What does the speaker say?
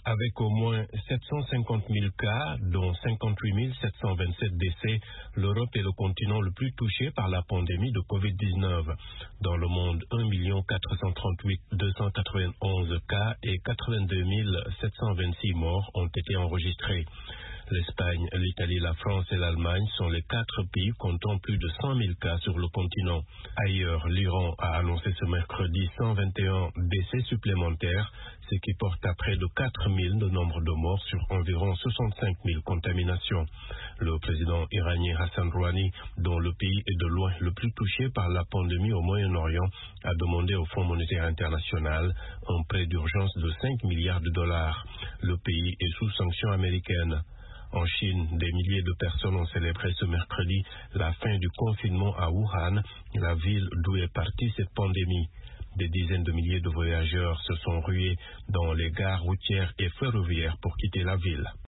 Avec au moins 750 000 cas, dont 58 727 décès, l'Europe est le continent le plus touché par la pandémie de Covid-19. Dans le monde, 1 438 291 cas et 82 726 morts ont été enregistrés. L'Espagne, l'Italie, la France et l'Allemagne sont les 4 pays comptant plus de 100 000 cas sur le continent. Ailleurs, l'Iran a annoncé ce mercredi 121 décès supplémentaires, ce qui porte à près de 4 000 le nombre de morts sur environ 65 000 contaminations. Le président iranien Hassan Rouhani, dont le pays est de loin le plus touché par la pandémie au Moyen-Orient, a demandé au Fonds monétaire international un prêt d'urgence de 5 milliards de dollars. Le pays est sous sanctions américaines. En Chine, des milliers de personnes ont célébré ce mercredi la fin du confinement à Wuhan, la ville d'où est partie cette pandémie. Des dizaines de milliers de voyageurs se sont rués dans les gares routières et ferroviaires pour quitter la ville.